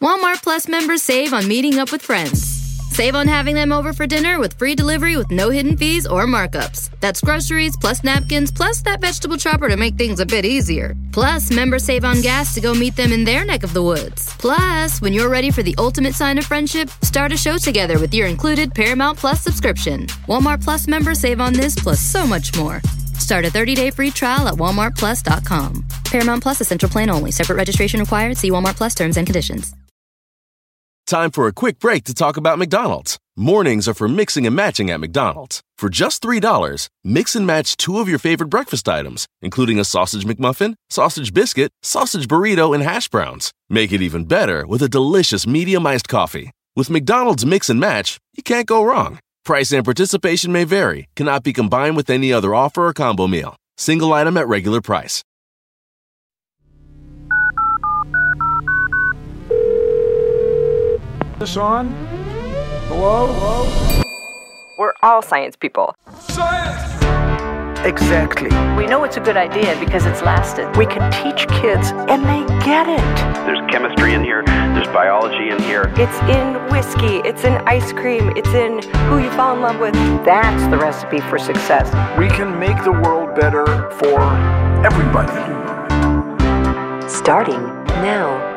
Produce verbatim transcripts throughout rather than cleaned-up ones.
Walmart Plus members save on meeting up with friends. Save on having them over for dinner with free delivery with no hidden fees or markups. That's groceries, plus napkins, plus that vegetable chopper to make things a bit easier. Plus, members save on gas to go meet them in their neck of the woods. Plus, when you're ready for the ultimate sign of friendship, start a show together with your included Paramount Plus subscription. Walmart Plus members save on this plus so much more. Start a thirty-day free trial at walmart plus dot com. Paramount Plus Essential Plan only. Separate registration required. See Walmart Plus terms and conditions. Time for a quick break to talk about McDonald's. Mornings are for mixing and matching at McDonald's. For just three dollars, mix and match two of your favorite breakfast items, including a sausage McMuffin, sausage biscuit, sausage burrito, and hash browns. Make it even better with a delicious medium iced coffee. With McDonald's Mix and Match, you can't go wrong. Price and participation may vary, cannot be combined with any other offer or combo meal. Single item at regular price. This on? Hello? Hello? We're all science people. Science! Exactly. We know it's a good idea because it's lasted. We can teach kids, and they get it. There's chemistry in here. There's biology in here. It's in whiskey. It's in ice cream. It's in who you fall in love with. That's the recipe for success. We can make the world better for everybody. Starting now.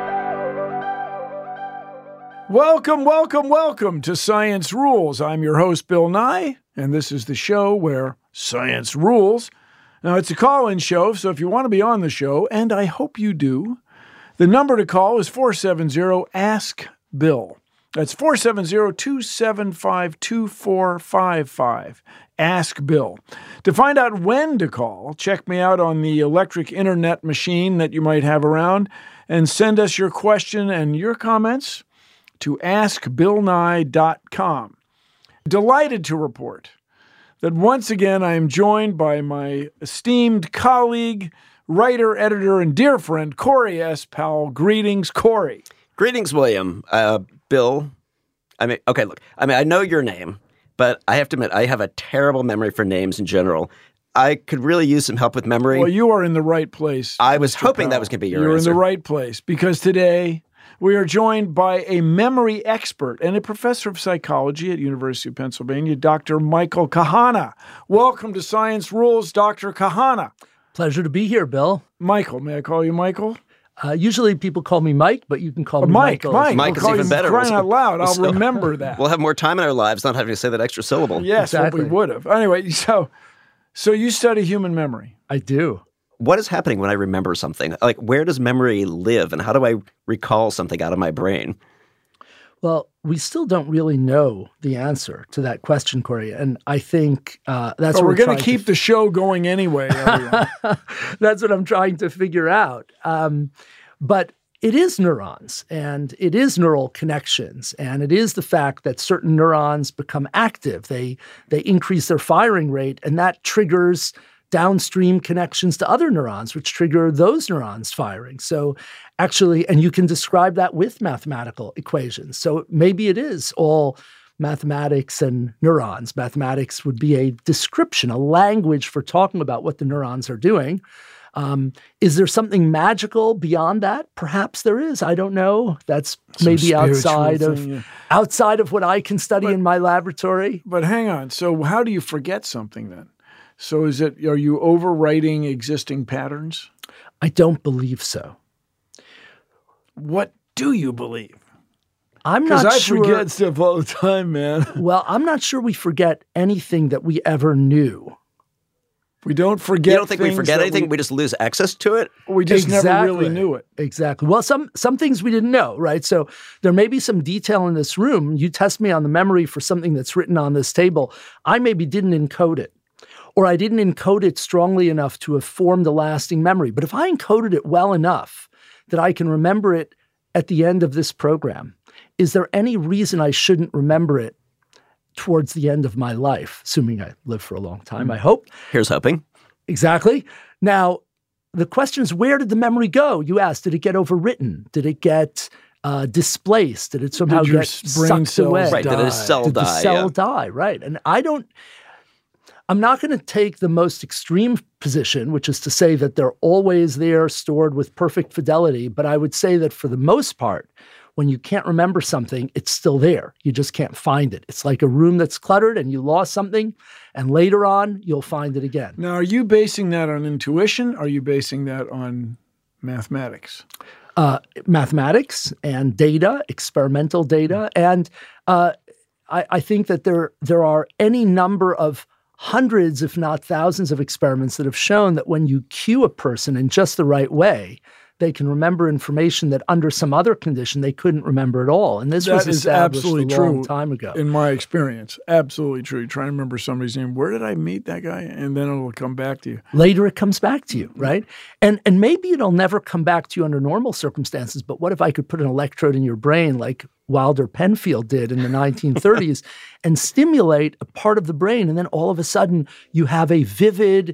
Welcome, welcome, welcome to Science Rules. I'm your host, Bill Nye, and this is the show where science rules. Now, it's a call-in show, so if you want to be on the show, and I hope you do, the number to call is four seven zero, ask Bill. That's four seven zero, two seven five, two four five five. Ask Bill. To find out when to call, check me out on the electric internet machine that you might have around, and send us your question and your comments to ask bill nye dot com. Delighted to report that once again I am joined by my esteemed colleague, writer, editor, and dear friend, Corey S. Powell. Greetings, Corey. Greetings, William. Uh, Bill, I mean, okay, look, I mean, I know your name, but I have to admit, I have a terrible memory for names in general. I could really use some help with memory. Well, you are in the right place. I was Mister hoping Powell. that was going to be your You're answer. in the right place because today we are joined by a memory expert and a professor of psychology at University of Pennsylvania, Doctor Michael Kahana. Welcome to Science Rules, Doctor Kahana. Pleasure to be here, Bill. Michael, may I call you Michael? Uh, usually people call me Mike, but you can call Or me Mike, Michael. Mike. Mike We'll is call even you better. Crying We'll- out loud. I'll we'll- remember that. We'll have more time in our lives not having to say that extra syllable. Yes, Exactly. what we would have. Anyway, so so you study human memory. I do. What is happening when I remember something? Like, where does memory live, and how do I recall something out of my brain? Well, we still don't really know the answer to that question, Corey. And I think uh, that's So what we're going trying to keep f- the show going anyway, everyone. That's what I'm trying to figure out. Um, but it is neurons, and it is neural connections, and it is the fact that certain neurons become active. They they increase their firing rate, and that triggers downstream connections to other neurons, which trigger those neurons firing. So actually, and you can describe that with mathematical equations. So maybe it is all mathematics and neurons. Mathematics would be a description, a language for talking about what the neurons are doing. Um, is there something magical beyond that? Perhaps there is. I don't know. That's Some maybe outside spiritual of thing, yeah. outside of what I can study But- in my laboratory. But hang on. So how do you forget something then? So is it, are you overwriting existing patterns? I don't believe so. What do you believe? I'm Because not I sure. forget stuff all the time, man. Well, I'm not sure we forget anything that we ever knew. We don't forget You don't think we things forget that anything? We, We, just lose access to it? we just never Exactly. really knew it. Exactly. Well, some some things we didn't know, right? So there may be some detail in this room. You test me on the memory for something that's written on this table. I maybe didn't encode it, or I didn't encode it strongly enough to have formed a lasting memory. But if I encoded it well enough that I can remember it at the end of this program, is there any reason I shouldn't remember it towards the end of my life, assuming I live for a long time, I hope? Here's hoping. Exactly. Now, the question is, where did the memory go? You asked, did it get overwritten? Did it get uh, displaced? Did it somehow Did your get s- brain sucked cells away? Right, did a die? cell Did the die? cell yeah. die? Right. And I don't, I'm not going to take the most extreme position, which is to say that they're always there stored with perfect fidelity. But I would say that for the most part, when you can't remember something, it's still there. You just can't find it. It's like a room that's cluttered and you lost something, and later on, you'll find it again. Now, are you basing that on intuition? Or are you basing that on mathematics? Uh, mathematics and data, experimental data. And uh, I, I think that there, there are any number of hundreds, if not thousands of experiments that have shown that when you cue a person in just the right way, they can remember information that under some other condition they couldn't remember at all. And this that was established absolutely a long true time ago. In my experience, absolutely true. Try to remember somebody's name. Where did I meet that guy? And then it'll come back to you. Later it comes back to you, right? And and maybe it'll never come back to you under normal circumstances, but what if I could put an electrode in your brain like Wilder Penfield did in the nineteen thirties and stimulate a part of the brain, and then all of a sudden you have a vivid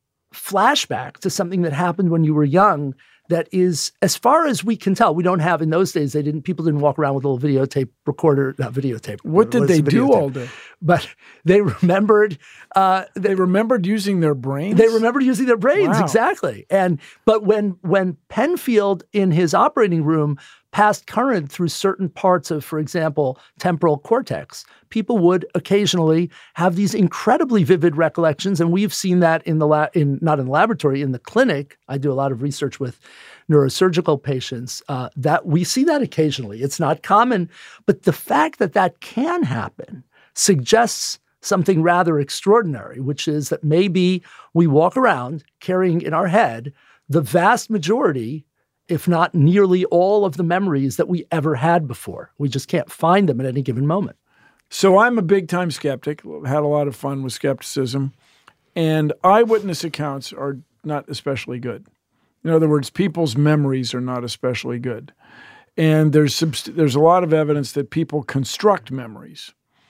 flashback to something that happened when you were young that is, as far as we can tell, we don't have in those days, they didn't, people didn't walk around with a little videotape recorder, not videotape. What did they do all day? But they remembered. Uh, they, they remembered using their brains? They remembered using their brains, wow. exactly. And But when when Penfield in his operating room passed current through certain parts of, for example, temporal cortex, people would occasionally have these incredibly vivid recollections. And we've seen that in the la- in not in the laboratory, in the clinic. I do a lot of research with neurosurgical patients. Uh, that we see that occasionally. It's not common, but the fact that that can happen suggests something rather extraordinary, which is that maybe we walk around carrying in our head the vast majority, if not nearly all, of the memories that we ever had before. We just can't find them at any given moment. So I'm a big-time skeptic, had a lot of fun with skepticism, and eyewitness accounts are not especially good. In other words, people's memories are not especially good. And there's subst- there's a lot of evidence that people construct memories.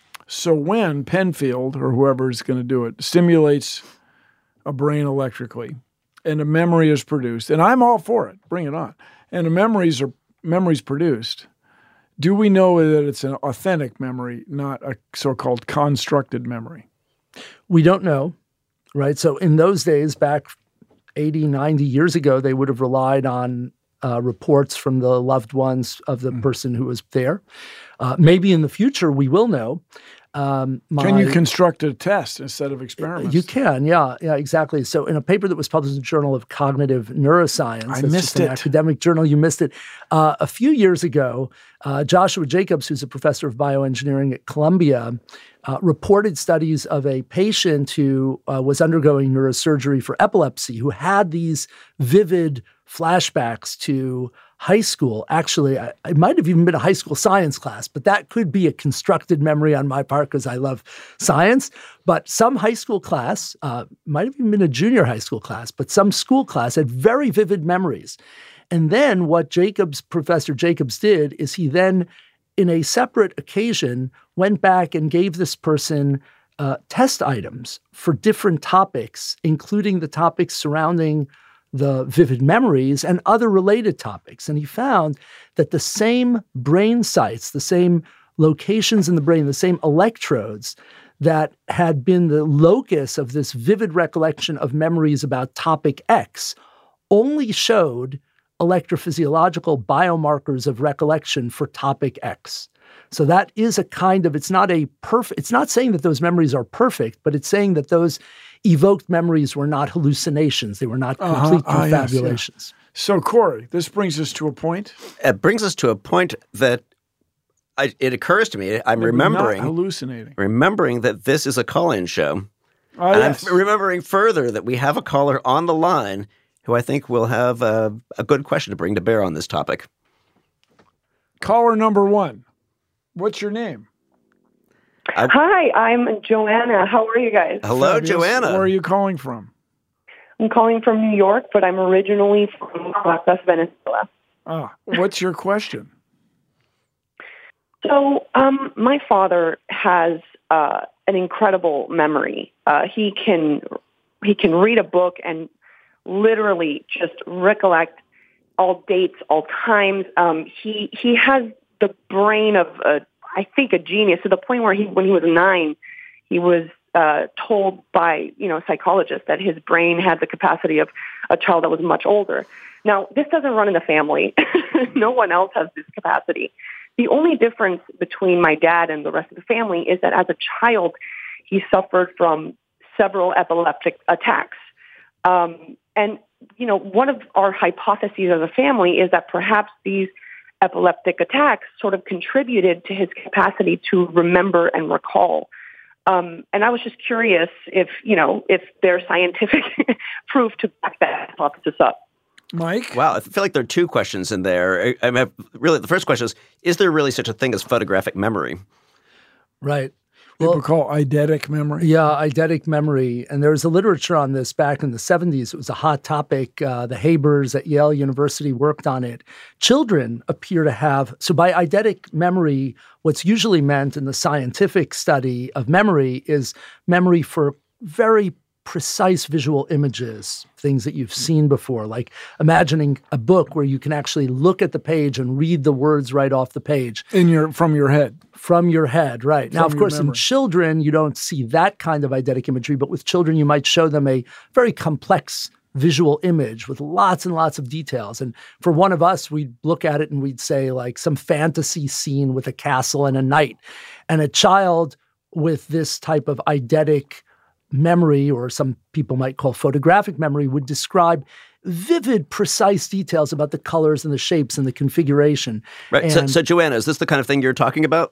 So when Penfield, or whoever is going to do it, stimulates a brain electrically, and a memory is produced, and I'm all for it, bring it on, and a memories are memories produced, do we know that it's an authentic memory, not a so-called constructed memory? We don't know, right? So in those days, back eighty, ninety years ago, they would have relied on uh, reports from the loved ones of the mm. person who was there. Uh, maybe in the future we will know. Um, my, can you construct a test instead of experiments? You can, yeah, yeah, exactly. So in a paper that was published in the Journal of Cognitive Neuroscience, I that's missed just an it. academic journal, you missed it. Uh, a few years ago, uh, Joshua Jacobs, who's a professor of bioengineering at Columbia, uh, reported studies of a patient who uh, was undergoing neurosurgery for epilepsy, who had these vivid flashbacks to high school. Actually, I, it might have even been a high school science class, but that could be a constructed memory on my part because I love science. But some high school class, uh, might have even been a junior high school class, but some school class had very vivid memories. And then what Jacobs, Professor Jacobs did is he then, in a separate occasion, went back and gave this person uh, test items for different topics, including the topics surrounding the vivid memories and other related topics. And he found that the same brain sites, the same locations in the brain, the same electrodes that had been the locus of this vivid recollection of memories about topic X only showed electrophysiological biomarkers of recollection for topic X. So that is a kind of, it's not a perfect, it's not saying that those memories are perfect, but it's saying that those evoked memories were not hallucinations. They were not complete uh-huh. confabulations. Ah, yes, yeah. So, Corey, this brings us to a point. It brings us to a point that I, it occurs to me, I'm Maybe remembering. Not hallucinating. Remembering that this is a call-in show. Oh, and yes. I'm remembering further that we have a caller on the line who I think will have a, a good question to bring to bear on this topic. Caller number one. What's your name? I, Hi, I'm Joanna. How are you guys? Hello, Fabulous. Joanna. Where are you calling from? I'm calling from New York, but I'm originally from Caracas, Venezuela. Ah, what's your question? So, um, my father has uh, an incredible memory. Uh, he can he can read a book and literally just recollect all dates, all times. Um, he he has the brain of a, I think, a genius, to the point where he, when he was nine, he was uh, told by, you know, psychologists that his brain had the capacity of a child that was much older. Now, this doesn't run in the family. No one else has this capacity. The only difference between my dad and the rest of the family is that as a child, he suffered from several epileptic attacks. Um, and, you know, one of our hypotheses as a family is that perhaps these epileptic attacks sort of contributed to his capacity to remember and recall. Um, and I was just curious if, you know, if there's scientific proof to back that hypothesis up. Mike? Wow, I feel like there are two questions in there. I, I mean, really, the first question is, is there really such a thing as photographic memory? Right. People well, call eidetic memory. Yeah, eidetic memory. And there was a literature on this back in the seventies. It was a hot topic. Uh, the Habers at Yale University worked on it. Children appear to have, so by eidetic memory, what's usually meant in the scientific study of memory is memory for very precise visual images, things that you've seen before, like imagining a book where you can actually look at the page and read the words right off the page. In your from your head. From your head, right. From now, of course, memory. in children, you don't see that kind of eidetic imagery, but with children, you might show them a very complex visual image with lots and lots of details. And for one of us, we'd look at it and we'd say like some fantasy scene with a castle and a knight. And a child with this type of eidetic memory, or some people might call photographic memory, would describe vivid, precise details about the colors and the shapes and the configuration. Right. And so, so, Joanna, is this the kind of thing you're talking about?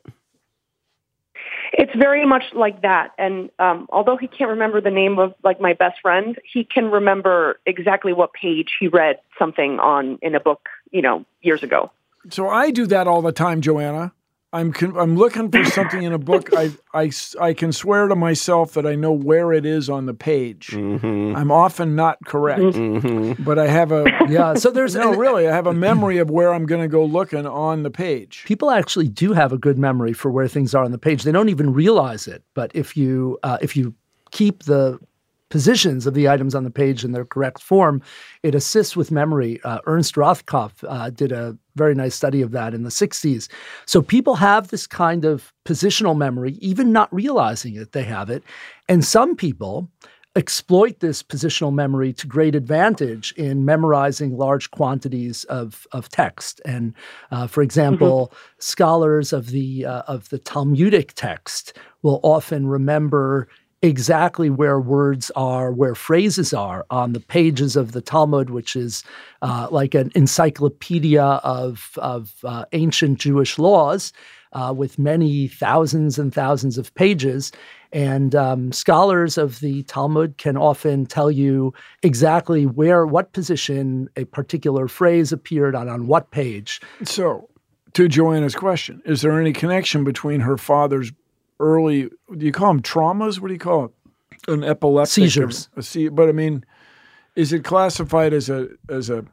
It's very much like that. And um, although he can't remember the name of like my best friend, he can remember exactly what page he read something on in a book, you know, years ago. So I do that all the time, Joanna. I'm con- I'm looking for something in a book. I, I, I can swear to myself that I know where it is on the page. Mm-hmm. I'm often not correct, mm-hmm. but I have a yeah. So there's no really. I have a memory of where I'm going to go looking on the page. People actually do have a good memory for where things are on the page. They don't even realize it. But if you uh, if you keep the positions of the items on the page in their correct form, it assists with memory. Uh, Ernst Rothkopf uh, did a very nice study of that in the sixties. So people have this kind of positional memory, even not realizing it, they have it. And some people exploit this positional memory to great advantage in memorizing large quantities of, of text. And uh, for example, mm-hmm. scholars of the uh, of the Talmudic text will often remember exactly where words are, where phrases are on the pages of the Talmud, which is uh, like an encyclopedia of, of uh, ancient Jewish laws uh, with many thousands and thousands of pages. And um, scholars of the Talmud can often tell you exactly where, what position a particular phrase appeared on, on what page. So, to Joanna's question, is there any connection between her father's early, do you call them traumas? What do you call it? An epileptic seizures. A, a se- but I mean, is it classified as a as a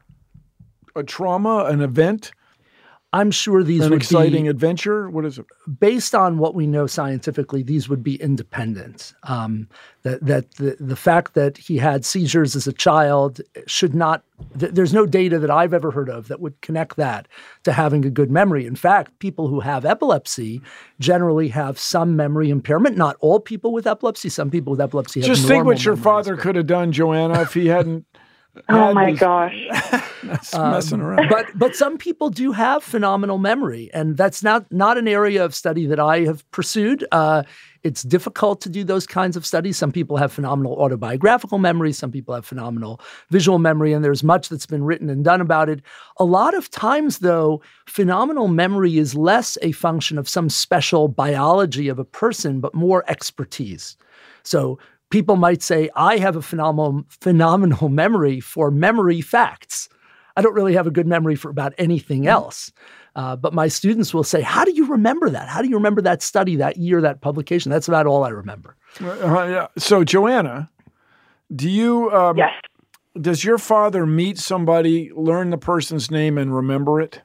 a trauma, an event? I'm sure these an would exciting be, adventure. What is it? Based on what we know scientifically, these would be independent. Um, that that the, the fact that he had seizures as a child should not. Th- there's no data that I've ever heard of that would connect that to having a good memory. In fact, people who have epilepsy generally have some memory impairment. Not all people with epilepsy. Some people with epilepsy have just think what your memories, father but... could have done, Joanna, if he hadn't. Oh my these, gosh. That's um, messing around. But but some people do have phenomenal memory, and that's not not an area of study that I have pursued. Uh, it's difficult to do those kinds of studies. Some people have phenomenal autobiographical memory. Some people have phenomenal visual memory, and there's much that's been written and done about it. A lot of times, though, phenomenal memory is less a function of some special biology of a person, but more expertise. So people might say, I have a phenomenal, phenomenal memory for memory facts. I don't really have a good memory for about anything else. Uh, but my students will say, how do you remember that? How do you remember that study, that year, that publication? That's about all I remember. Uh, yeah. So, Joanna, do you, um, yes. does your father meet somebody, learn the person's name, and remember it?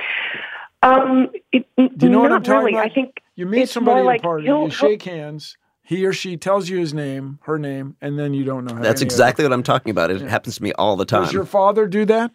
Um, it, do you know not what I'm talking really. about? I think you meet it's somebody more at like a party, you shake hands. He or she tells you his name, her name, and then you don't know. That's exactly what I'm talking about. It yeah. happens to me all the time. Does your father do that?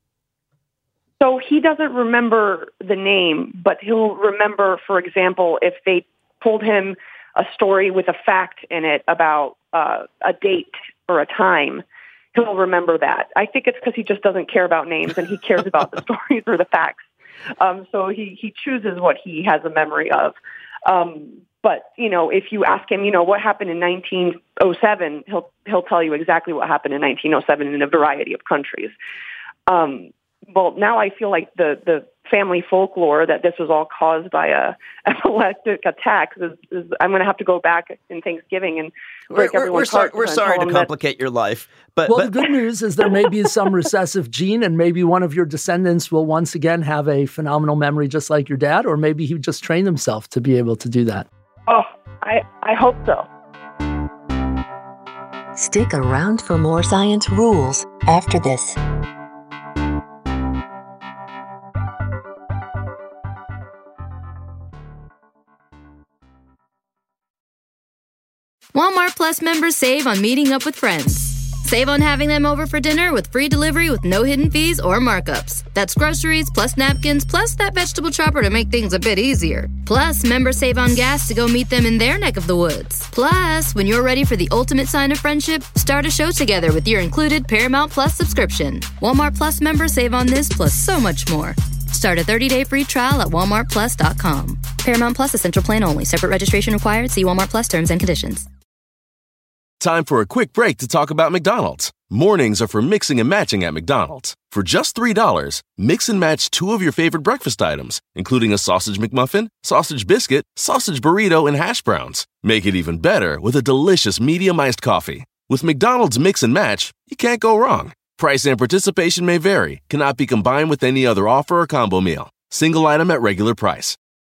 So he doesn't remember the name, but he'll remember, for example, if they told him a story with a fact in it about uh, a date or a time, he'll remember that. I think it's because he just doesn't care about names and he cares about the stories or the facts. Um, so he, he chooses what he has a memory of. Um, but, you know, if you ask him, you know, what happened in nineteen oh seven, he'll he'll tell you exactly what happened in nineteen oh seven in a variety of countries. Um, well, now I feel like the, the family folklore that this was all caused by a epileptic attack is, is I'm going to have to go back in Thanksgiving and break we're, everyone's we're heart. Sorry, we're sorry to complicate that, your life. But Well, but, the good news is there may be some recessive gene, and maybe one of your descendants will once again have a phenomenal memory just like your dad, or maybe he just trained himself to be able to do that. Oh, I, I hope so. Stick around for more Science Rules after this. Walmart Plus members save on meeting up with friends. Save on having them over for dinner with free delivery with no hidden fees or markups. That's groceries plus napkins plus that vegetable chopper to make things a bit easier. Plus, members save on gas to go meet them in their neck of the woods. Plus, when you're ready for the ultimate sign of friendship, start a show together with your included Paramount Plus subscription. Walmart Plus members save on this plus so much more. Start a thirty-day free trial at walmart plus dot com. Paramount Plus Essential Plan only. Separate registration required. See Walmart Plus terms and conditions. Time for a quick break to talk about McDonald's. Mornings are for mixing and matching at McDonald's. For just three dollars, mix and match two of your favorite breakfast items, including a sausage McMuffin, sausage biscuit, sausage burrito, and hash browns. Make it even better with a delicious medium iced coffee. With McDonald's Mix and Match, you can't go wrong. Price and participation may vary, cannot be combined with any other offer or combo meal. Single item at regular price.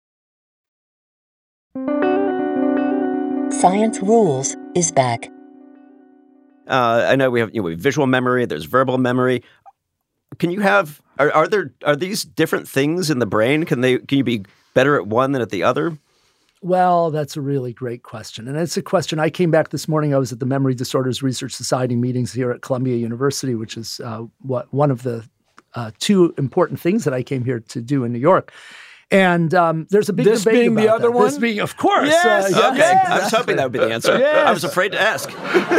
Science Rules is back. Uh, I know we have, you know, we have visual memory. There's verbal memory. Can you have? Are, are there are these different things in the brain? Can they? Can you be better at one than at the other? Well, that's a really great question. And it's a question. I came back this morning. I was at the Memory Disorders Research Society meetings here at Columbia University, which is uh, what one of the uh, two important things that I came here to do in New York. And um, there's a big this debate being about the other that. one? This being, of course. Yes. Uh, Okay. yes. I was hoping that would be the answer. Yes. I was afraid to ask.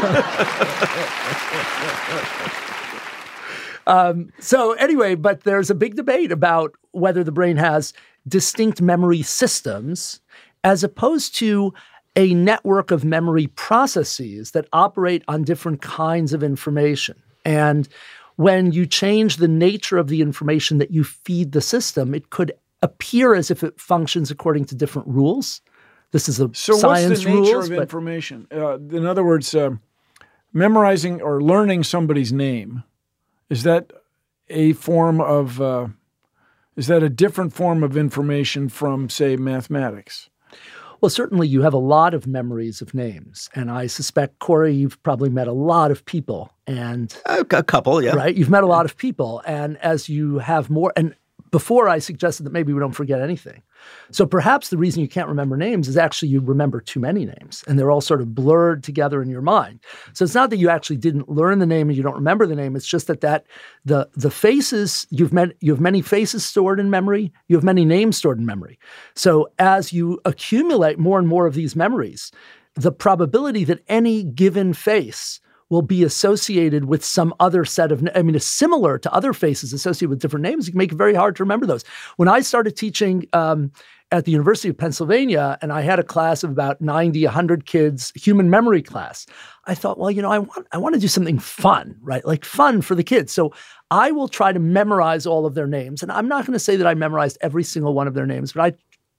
Um, so anyway, but there's a big debate about whether the brain has distinct memory systems as opposed to a network of memory processes that operate on different kinds of information. And when you change the nature of the information that you feed the system, it could appear as if it functions according to different rules. This is a so science what's the nature rules, of but information? Uh, in other words, uh, memorizing or learning somebody's name, is that a form of, uh, is that a different form of information from, say, mathematics? Well, certainly you have a lot of memories of names. And I suspect, Corey, you've probably met a lot of people. And A, a couple, yeah. right? You've met a lot of people. And as you have more, and before I suggested that maybe we don't forget anything. So perhaps the reason you can't remember names is actually you remember too many names and they're all sort of blurred together in your mind. So it's not that you actually didn't learn the name and you don't remember the name. It's just that, that the, the faces, you've met, you have many faces stored in memory. You have many names stored in memory. So as you accumulate more and more of these memories, the probability that any given face will be associated with some other set of, I mean, it's similar to other faces associated with different names. You can make it very hard to remember those. When I started teaching um, at the University of Pennsylvania, and I had a class of about ninety, one hundred kids, human memory class, I thought, well, you know, I want, I want to do something fun, right? Like fun for the kids. So I will try to memorize all of their names. And I'm not going to say that I memorized every single one of their names, but I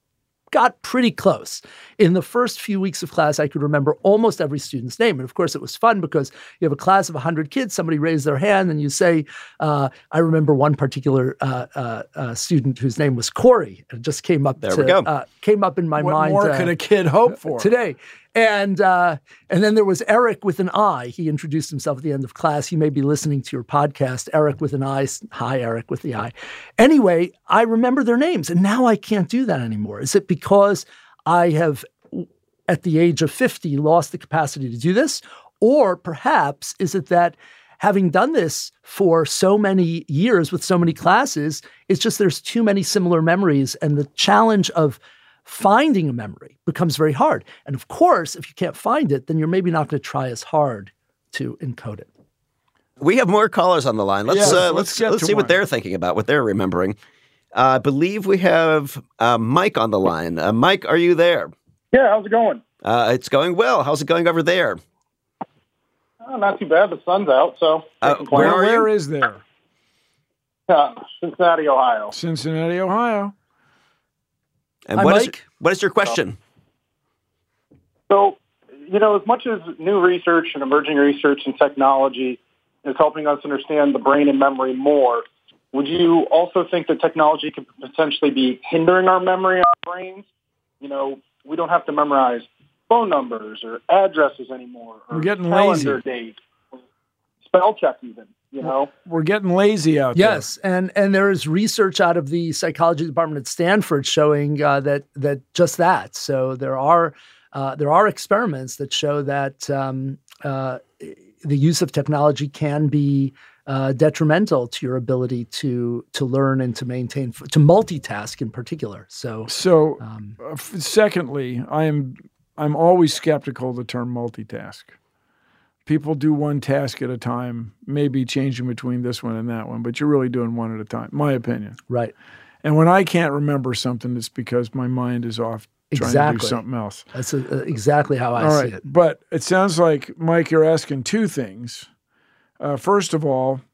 got pretty close. In the first few weeks of class, I could remember almost every student's name. And of course, it was fun because you have a class of one hundred kids, somebody raised their hand and you say, uh, I remember one particular uh, uh, uh, student whose name was Corey. It just came up, there to, we go. Uh, came up in my What mind. more uh, could a kid hope for? Today. And uh, and then there was Eric with an I. He introduced himself at the end of class. He may be listening to your podcast. Eric with an I. Hi, Eric with the I. Anyway, I remember their names, and now I can't do that anymore. Is it because I have, at the age of fifty, lost the capacity to do this? Or perhaps is it that having done this for so many years with so many classes, it's just there's too many similar memories, and the challenge of finding a memory becomes very hard. And of course, if you can't find it, then you're maybe not going to try as hard to encode it. We have more callers on the line. Let's Yes, uh, let's let's get let's to see one. what they're thinking about, what they're remembering. Uh, I believe we have uh, Mike on the line. Uh, Mike, are you there? Yeah, how's it going? Uh, it's going well. How's it going over there? Oh, not too bad. The sun's out, so Uh, can't complain. where are Where you? is there? Uh, Cincinnati, Ohio. Cincinnati, Ohio. And Hi, what is Mike. what is your question? So, you know, as much as new research and emerging research and technology is helping us understand the brain and memory more, would you also think that technology could potentially be hindering our memory and our brains? You know, we don't have to memorize phone numbers or addresses anymore, or We're getting calendar lazy. dates, spell check even, you know? We're getting lazy out there. Yes, and and there is research out of the psychology department at Stanford showing uh, that that just that. So there are uh, there are experiments that show that um, uh, the use of technology can be uh, detrimental to your ability to to learn and to maintain to multitask in particular. So So, um, uh, f- secondly, I am I'm always skeptical of the term multitask. People do one task at a time, maybe changing between this one and that one, but you're really doing one at a time, my opinion. right. And when I can't remember something, it's because my mind is off trying to do Exactly. something else. That's uh exactly how I All see right. it. But it sounds like, Mike, you're asking two things. Uh, first of all,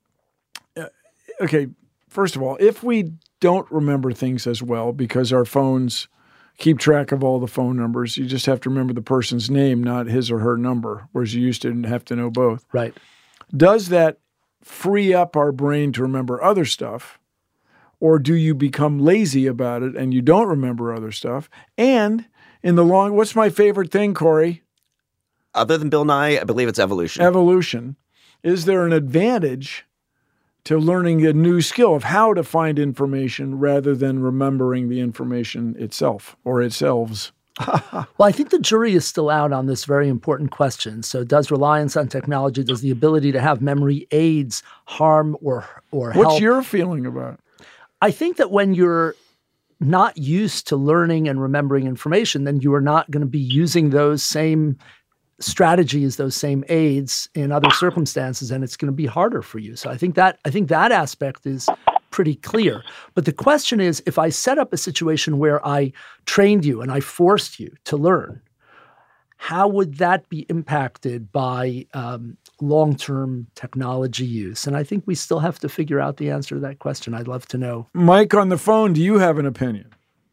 uh, okay, first of all, if we don't remember things as well because our phones keep track of all the phone numbers, you just have to remember the person's name, not his or her number, whereas you used to have to know both. Right. Does that free up our brain to remember other stuff? Or do you become lazy about it and you don't remember other stuff? And in the long, what's my favorite thing, Corey? Other than Bill Nye, I believe it's evolution. Evolution. Is there an advantage to learning a new skill of how to find information rather than remembering the information itself or itselves? Well, I think the jury is still out on this very important question. So does reliance on technology, does the ability to have memory aids harm or or help? What's your feeling about it? I think that when you're not used to learning and remembering information, then you are not going to be using those same strategies, those same aids in other circumstances, and it's going to be harder for you. So I think that I think that aspect is pretty clear. But the question is, if I set up a situation where I trained you and I forced you to learn, how would that be impacted by um, long-term technology use? And I think we still have to figure out the answer to that question. I'd love to know. Mike on the phone, do you have an opinion?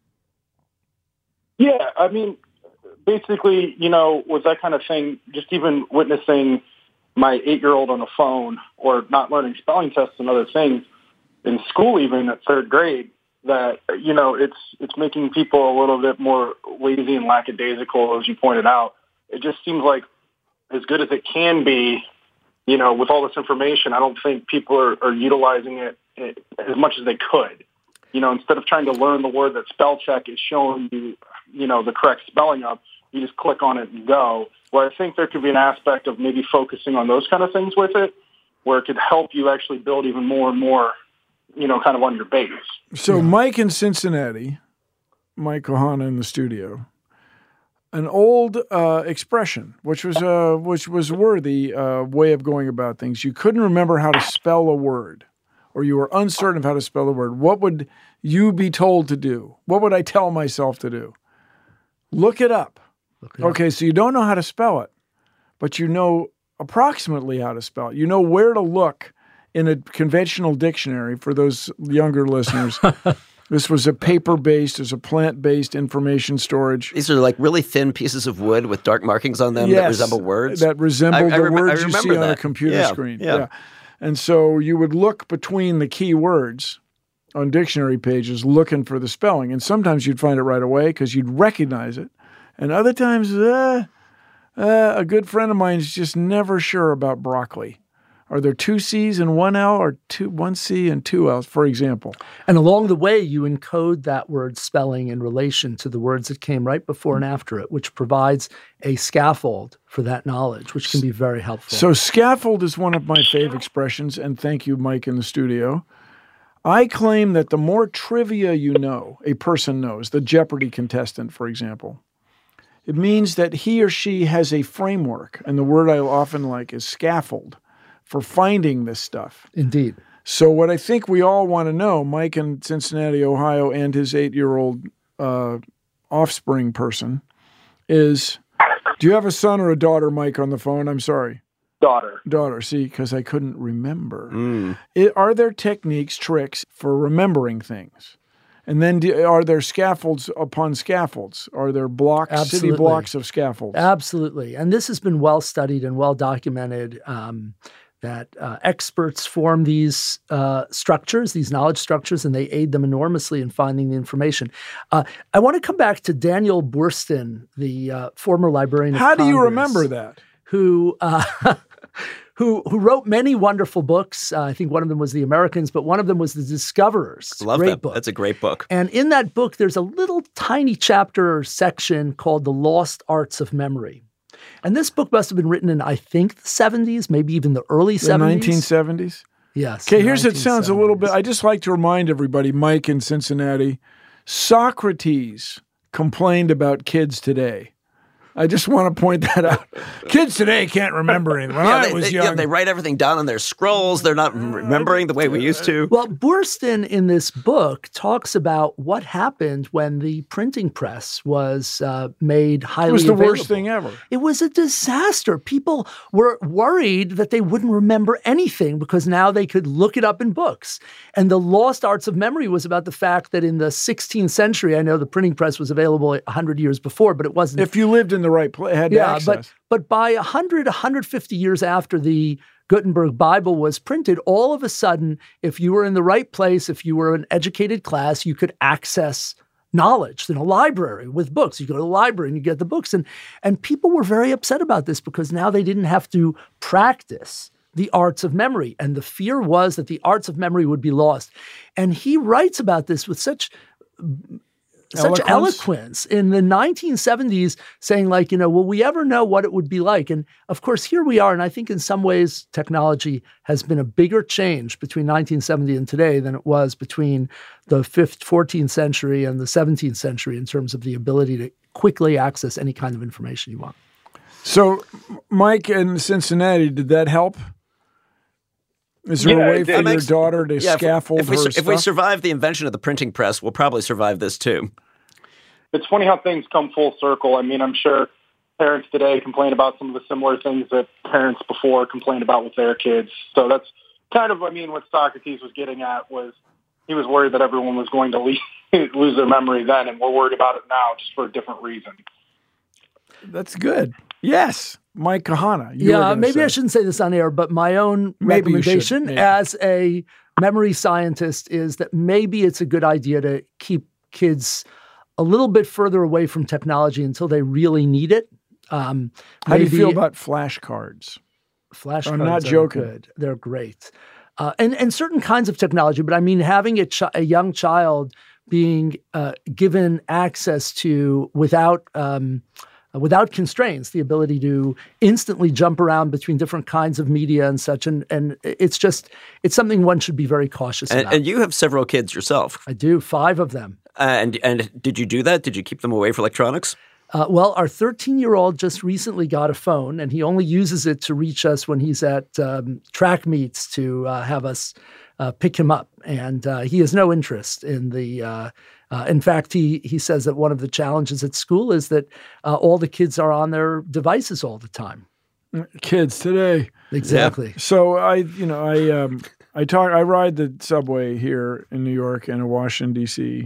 Yeah, I mean, basically, you know, with that kind of thing, just even witnessing my eight-year-old on the phone or not learning spelling tests and other things in school, even at third grade, that, you know, it's it's making people a little bit more lazy and lackadaisical, as you pointed out. It just seems like as good as it can be, you know, with all this information, I don't think people are, are utilizing it as much as they could. You know, instead of trying to learn the word that spell check is showing you, you know, the correct spelling of, you just click on it and go. Where I think there could be an aspect of maybe focusing on those kind of things with it, where it could help you actually build even more and more, you know, kind of on your base. So Mike in Cincinnati, Mike Kohana in the studio, an old uh, expression, which was uh, which was worthy uh, way of going about things. You couldn't remember how to spell a word, or you were uncertain of how to spell a word. What would you be told to do? What would I tell myself to do? Look it up. Look it Okay, so you don't know how to spell it, but you know approximately how to spell it. You know where to look in a conventional dictionary for those younger listeners. This was a paper-based, it was a plant-based information storage. These are like really thin pieces of wood with dark markings on them Yes, that resemble words. That resemble I- I the rem- I words you remember see on a that. computer Yeah, screen. yeah. And so you would look between the key words on dictionary pages looking for the spelling. And sometimes you'd find it right away because you'd recognize it. And other times, uh, uh, a good friend of mine is just never sure about broccoli. Are there two C's and one L, or two one C and two L's, for example? And along the way, you encode that word spelling in relation to the words that came right before and after it, which provides a scaffold for that knowledge, which can be very helpful. So scaffold is one of my favorite expressions, and thank you, Mike, in the studio. I claim that the more trivia you know, a person knows, the Jeopardy contestant, for example, it means that he or she has a framework, and the word I often like is scaffold, for finding this stuff. Indeed. So what I think we all want to know, Mike in Cincinnati, Ohio, and his eight-year-old uh, offspring person, is, do you have a son or a daughter, Mike, on the phone? I'm sorry. Daughter. Daughter, see, because I couldn't remember. Mm. It, are there techniques, tricks for remembering things? And then do, are there scaffolds upon scaffolds? Are there blocks, Absolutely. city blocks of scaffolds? Absolutely. And this has been well studied and well documented, um, that uh, experts form these uh, structures, these knowledge structures, and they aid them enormously in finding the information. Uh, I want to come back to Daniel Boorstin, the uh, former librarian of How do you Congress, remember that? Who... Uh, Who, who wrote many wonderful books. Uh, I think one of them was The Americans, but one of them was The Discoverers. Love great that book. That's a great book. And in that book, there's a little tiny chapter or section called The Lost Arts of Memory. And this book must have been written in, I think, the seventies, maybe even the early The seventies. nineteen seventies? Yes. Okay, here's it sounds a little bit, I just like to remind everybody, Mike in Cincinnati, Socrates complained about kids today. I just want to point that out. Kids today can't remember anything. When yeah, I they, was they, young. yeah, they write everything down on their scrolls. They're not remembering the way we used to. Well, Boorstin in this book talks about what happened when the printing press was uh, made highly It was the available. worst thing ever. It was a disaster. People were worried that they wouldn't remember anything because now they could look it up in books. And the lost arts of memory was about the fact that in the sixteenth century, I know the printing press was available one hundred years before, but it wasn't. If you lived in the right place, had yeah, access. but but by one hundred, one hundred fifty years after the Gutenberg Bible was printed, all of a sudden, if you were in the right place, if you were an educated class, you could access knowledge in a library with books. You go to the library and you get the books. And, and people were very upset about this because now they didn't have to practice the arts of memory. And the fear was that the arts of memory would be lost. And he writes about this with such... Such Eloquence? eloquence in the nineteen seventies, saying like, you know, will we ever know what it would be like? And of course, here we are. And I think in some ways, technology has been a bigger change between nineteen seventy and today than it was between the fifth, fourteenth century and the seventeenth century in terms of the ability to quickly access any kind of information you want. So, Mike in Cincinnati, did that help? Is there Yeah, a way it for did. your daughter to Yeah, if- scaffold if we, her sur- stuff? If we survive the invention of the printing press, we'll probably survive this too. It's funny how things come full circle. I mean, I'm sure parents today complain about some of the similar things that parents before complained about with their kids. So that's kind of, I mean, what Socrates was getting at was he was worried that everyone was going to leave, lose their memory then, and we're worried about it now just for a different reason. That's good. Yes. Mike Kahana. you were Yeah, gonna maybe say. I shouldn't say this on air, but my own Maybe you should, recommendation maybe. as a memory scientist is that maybe it's a good idea to keep kids a little bit further away from technology until they really need it. Um, How do you maybe feel about flashcards? flashcards? I'm not are joking. good. They're great. Uh, and, and certain kinds of technology, but I mean, having a, ch- a young child being uh, given access to without um, without constraints, the ability to instantly jump around between different kinds of media and such, and and it's just it's something one should be very cautious And, about. and you have several kids yourself. I do five of them. Uh, and and did you do that? Did you keep them away from electronics? Uh, well, our thirteen-year-old just recently got a phone, and he only uses it to reach us when he's at um, track meets to uh, have us uh, pick him up. And uh, he has no interest in the uh, – uh, in fact, he he says that one of the challenges at school is that uh, all the kids are on their devices all the time. Kids today. Exactly. Yeah. So I, you know, I um, I talk. I ride the subway here in New York and in Washington D C,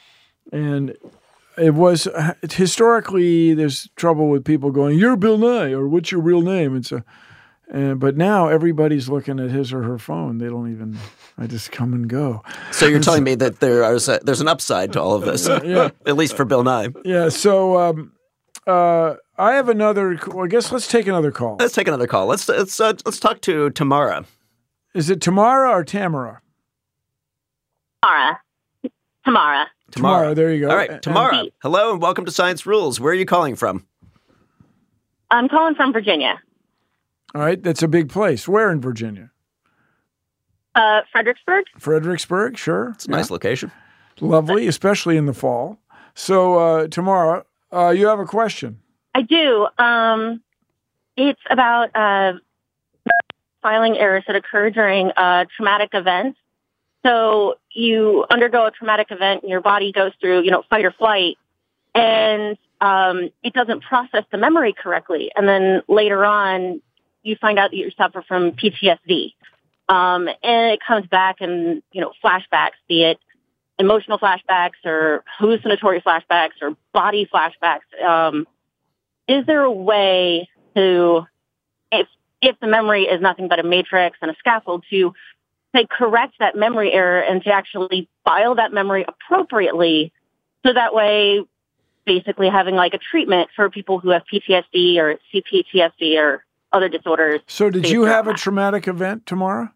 and it was historically there's trouble with people going, "You're Bill Nye," or "What's your real name?" And so, and but now everybody's looking at his or her phone. They don't even. I just come and go. So you're telling me that there is a, there's an upside to all of this, Yeah. at least for Bill Nye. Yeah. So um, uh, I have another. Well, I guess let's take another call. Let's take another call. Let's let's uh, let's talk to Tamara. Is it Tamara or Tamara? Tamara. Tamara. Tamara, there you go. All right, And- Tamara. Hello and welcome to Science Rules. Where are you calling from? I'm calling from Virginia. All right, that's a big place. Where in Virginia? Uh, Fredericksburg. Fredericksburg, sure. It's a nice location. Lovely, especially in the fall. So, uh, Tamara, uh, you have a question. I do. Um, it's about uh, filing errors that occur during uh, traumatic events. So you undergo a traumatic event and your body goes through, you know, fight or flight, and um, it doesn't process the memory correctly. And then later on, you find out that you suffer from P T S D. Um, and it comes back in, you know, flashbacks, be it emotional flashbacks or hallucinatory flashbacks or body flashbacks. Um, is there a way to, if if the memory is nothing but a matrix and a scaffold, to say correct that memory error and to actually file that memory appropriately, so that way, basically having like a treatment for people who have P T S D or C P T S D or other disorders. So did you have a traumatic event, Tamara?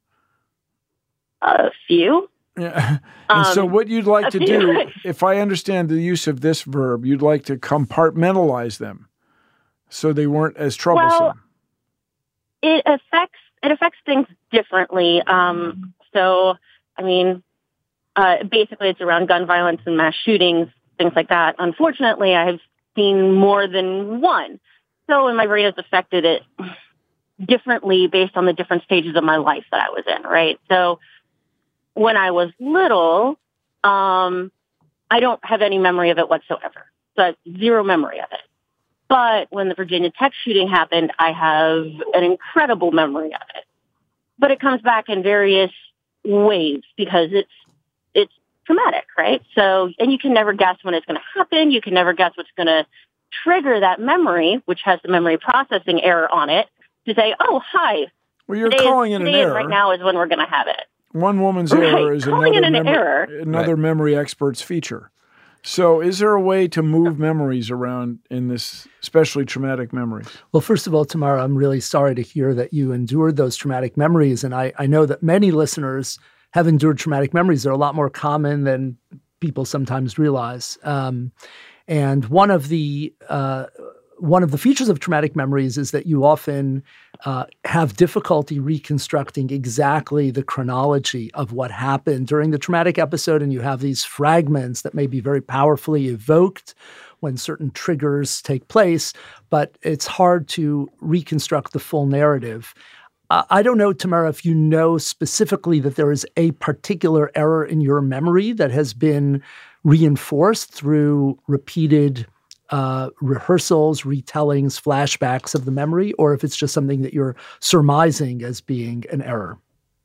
A few. Yeah. And um, so what you'd like to few. do, if I understand the use of this verb, you'd like to compartmentalize them so they weren't as troublesome. Well, it affects it affects things differently. Um, so, I mean, uh, basically it's around gun violence and mass shootings, things like that. Unfortunately, I have seen more than one. So, and my brain has affected it differently based on the different stages of my life that I was in, right? So when I was little, um, I don't have any memory of it whatsoever. So I have zero memory of it. But when the Virginia Tech shooting happened, I have an incredible memory of it. But it comes back in various waves because it's it's traumatic, right? So, and you can never guess when it's going to happen. You can never guess what's going to trigger that memory, which has the memory processing error on it, to say, oh, hi. Well, you're today calling is, it an today error. Right now is when we're going to have it. One woman's right. error is calling another, it an mem- error. another right. memory expert's feature. So is there a way to move memories around in this, especially traumatic memories? Well, first of all, Tamara, I'm really sorry to hear that you endured those traumatic memories. And I, I know that many listeners have endured traumatic memories. They're a lot more common than people sometimes realize. Um, and one of the uh, one of the features of traumatic memories is that you often uh, have difficulty reconstructing exactly the chronology of what happened during the traumatic episode, and you have these fragments that may be very powerfully evoked when certain triggers take place, but it's hard to reconstruct the full narrative. Uh, I don't know, Tamara, if you know specifically that there is a particular error in your memory that has been reinforced through repeated uh, rehearsals, retellings, flashbacks of the memory, or if it's just something that you're surmising as being an error.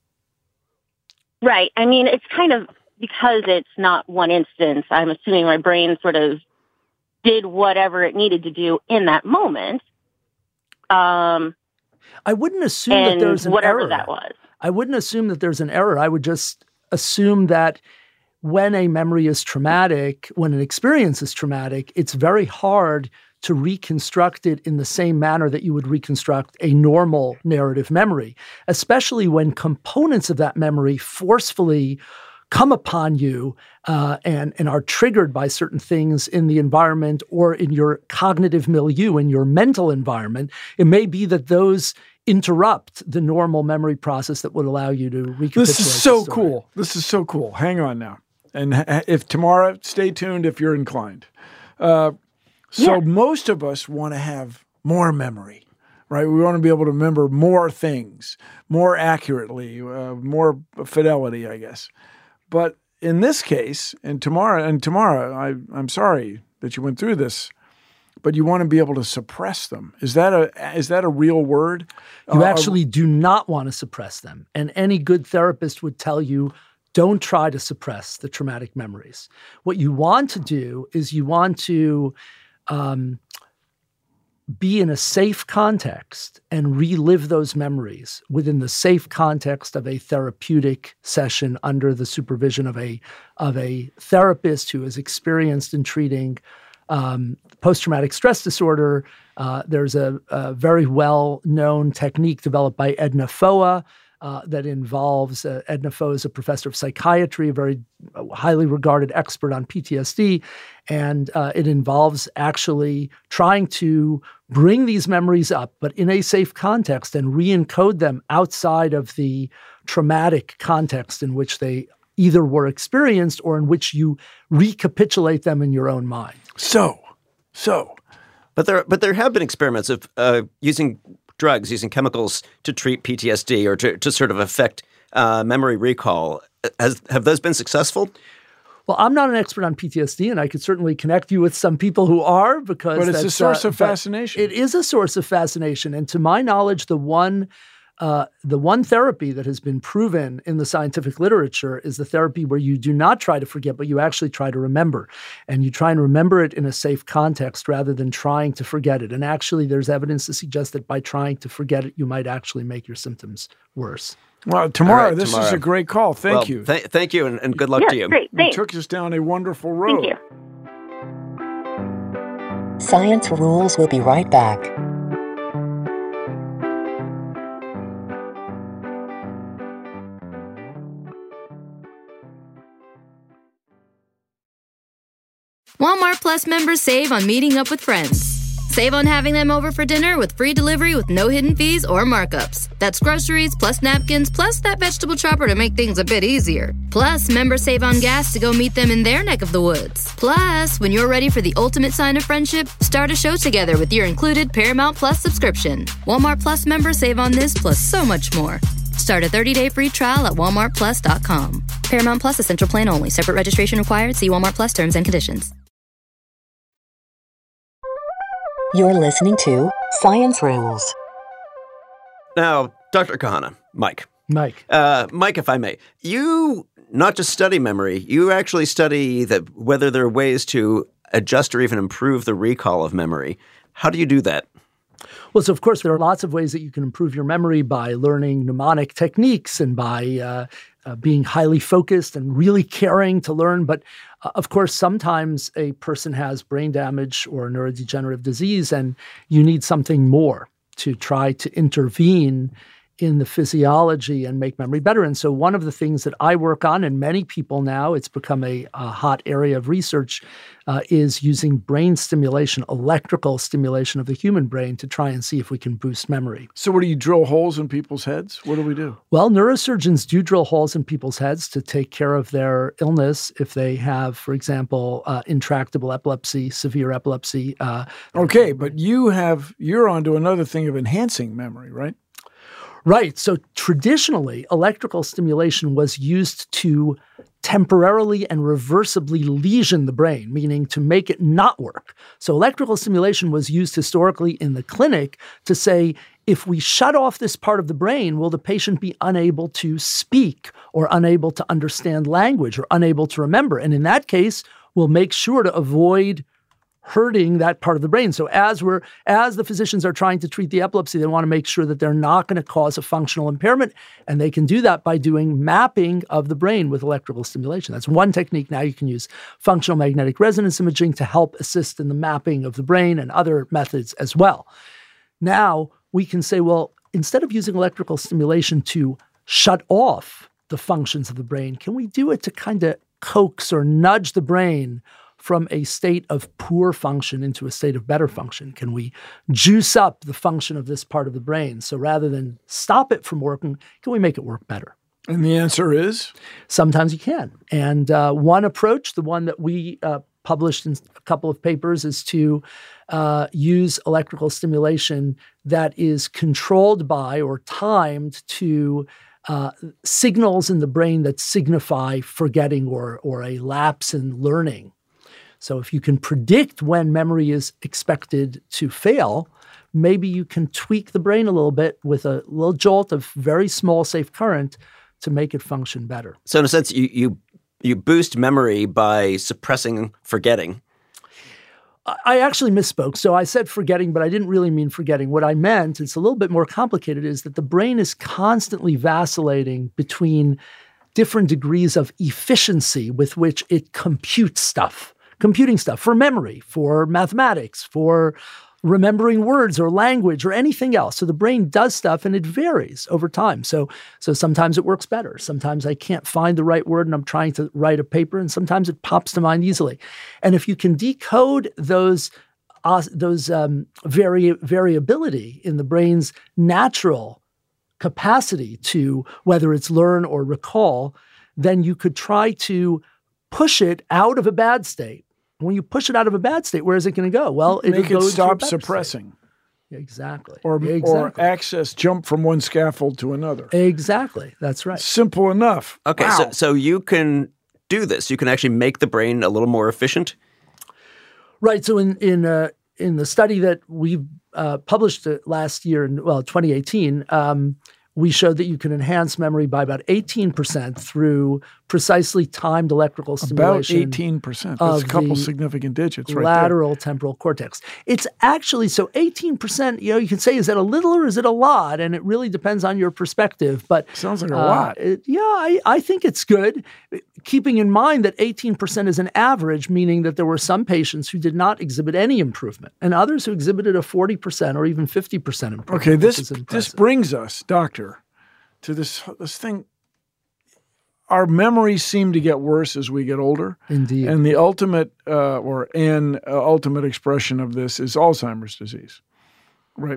Right. I mean, it's kind of, because it's not one instance, I'm assuming my brain sort of did whatever it needed to do in that moment. Um, I wouldn't assume that there's an whatever error. that was. I wouldn't assume that there's an error. I would just assume that when a memory is traumatic, when an experience is traumatic, it's very hard to reconstruct it in the same manner that you would reconstruct a normal narrative memory, especially when components of that memory forcefully come upon you uh, and, and are triggered by certain things in the environment or in your cognitive milieu, in your mental environment. It may be that those interrupt the normal memory process that would allow you to recapitulate. This is so the story. cool. This is so cool. Hang on now. And if Tamara, stay tuned if you're inclined. Uh, so yeah. Most of us want to have more memory, right? We want to be able to remember more things, more accurately, uh, more fidelity, I guess. But in this case, and Tamara, and Tamara, I, I'm sorry that you went through this, but you want to be able to suppress them. Is that a is that a real word? You uh, actually do not want to suppress them. And any good therapist would tell you, don't try to suppress the traumatic memories. What you want to do is you want to um, be in a safe context and relive those memories within the safe context of a therapeutic session under the supervision of a of a therapist who is experienced in treating um, post-traumatic stress disorder. Uh, there's a, a very well-known technique developed by Edna Foa uh, that involves uh, Edna Foe is a professor of psychiatry, a very highly regarded expert on P T S D. And uh, it involves actually trying to bring these memories up, but in a safe context, and re-encode them outside of the traumatic context in which they either were experienced or in which you recapitulate them in your own mind. So, so. But there, but there have been experiments of uh, using drugs, using chemicals to treat P T S D or to, to sort of affect uh, memory recall. Has, have those been successful? Well, I'm not an expert on P T S D, and I could certainly connect you with some people who are, because But it's that's, a source uh, of fascination. It is a source of fascination. And to my knowledge, the one uh, the one therapy that has been proven in the scientific literature is the therapy where you do not try to forget, but you actually try to remember. And you try and remember it in a safe context rather than trying to forget it. And actually, there's evidence to suggest that by trying to forget it, you might actually make your symptoms worse. Well, Tamara, right, this Tamara. is a great call. Thank well, you. Th- thank you, and, and good luck Yeah, to you. great. You Thanks. took us down a wonderful road. Thank you. Science Rules will be right back. Walmart Plus members save on meeting up with friends. Save on having them over for dinner with free delivery with no hidden fees or markups. That's groceries plus napkins plus that vegetable chopper to make things a bit easier. Plus, members save on gas to go meet them in their neck of the woods. Plus, when you're ready for the ultimate sign of friendship, start a show together with your included Paramount Plus subscription. Walmart Plus members save on this plus so much more. Start a thirty-day free trial at walmart plus dot com. Paramount Plus Essential Plan only. Separate registration required. See Walmart Plus terms and conditions. You're listening to Science Rules. Now, Doctor Kahana, Mike. Mike. Uh, Mike, if I may, you not just study memory, you actually study that whether there are ways to adjust or even improve the recall of memory. How do you do that? Well, so of course, there are lots of ways that you can improve your memory by learning mnemonic techniques and by uh, uh, being highly focused and really caring to learn. But uh, of course, sometimes a person has brain damage or neurodegenerative disease, and you need something more to try to intervene in the physiology and make memory better. And so one of the things that I work on, and many people now, it's become a, a hot area of research, uh, is using brain stimulation, electrical stimulation of the human brain to try and see if we can boost memory. So what do you drill holes in people's heads? What do we do? Well, neurosurgeons do drill holes in people's heads to take care of their illness if they have, for example, uh, intractable epilepsy, severe epilepsy. Uh, okay, but you have, you're onto another thing of enhancing memory, right? Right. So traditionally, electrical stimulation was used to temporarily and reversibly lesion the brain, meaning to make it not work. So electrical stimulation was used historically in the clinic to say, if we shut off this part of the brain, will the patient be unable to speak or unable to understand language or unable to remember? And in that case, we'll make sure to avoid hurting that part of the brain. So as we're as the physicians are trying to treat the epilepsy, they want to make sure that they're not going to cause a functional impairment. And they can do that by doing mapping of the brain with electrical stimulation. That's one technique. Now you can use functional magnetic resonance imaging to help assist in the mapping of the brain and other methods as well. Now we can say, well, instead of using electrical stimulation to shut off the functions of the brain, can we do it to kind of coax or nudge the brain from a state of poor function into a state of better function? Can we juice up the function of this part of the brain? So rather than stop it from working, can we make it work better? And the answer is? Sometimes you can. And uh, one approach, the one that we uh, published in a couple of papers, is to uh, use electrical stimulation that is controlled by or timed to uh, signals in the brain that signify forgetting or, or a lapse in learning. So if you can predict when memory is expected to fail, maybe you can tweak the brain a little bit with a little jolt of very small safe current to make it function better. So in a sense, you you, you boost memory by suppressing forgetting. I actually misspoke. So I said forgetting, but I didn't really mean forgetting. What I meant, it's a little bit more complicated, is that the brain is constantly vacillating between different degrees of efficiency with which it computes stuff. Computing stuff for memory, for mathematics, for remembering words or language or anything else. So the brain does stuff and it varies over time. So, so sometimes it works better. Sometimes I can't find the right word and I'm trying to write a paper, and sometimes it pops to mind easily. And if you can decode those uh, those um, vari- variability in the brain's natural capacity to, whether it's learn or recall, then you could try to push it out of a bad state. When you push it out of a bad state, where is it going to go? Well, Make it'll it go stop into a suppressing. State. Exactly. Or, exactly. or access, jump from one scaffold to another. Exactly. That's right. Simple enough. Okay, wow. so, so you can do this. You can actually make the brain a little more efficient? Right. So in in uh, in the study that we uh, published last year, in well, twenty eighteen, um, we showed that you can enhance memory by about eighteen percent through precisely timed electrical stimulation. About eighteen percent. That's a couple significant digits right there. Lateral temporal cortex. It's actually, so eighteen percent, you know, you can say, is that a little or is it a lot? And it really depends on your perspective. But sounds like a uh, lot. It, yeah, I, I think it's good. Keeping in mind that eighteen percent is an average, meaning that there were some patients who did not exhibit any improvement and others who exhibited a forty percent or even fifty percent improvement. Okay, this this brings us, doctor, to this this thing. Our memories seem to get worse as we get older. Indeed. And the ultimate uh, or an uh, ultimate expression of this is Alzheimer's disease, right?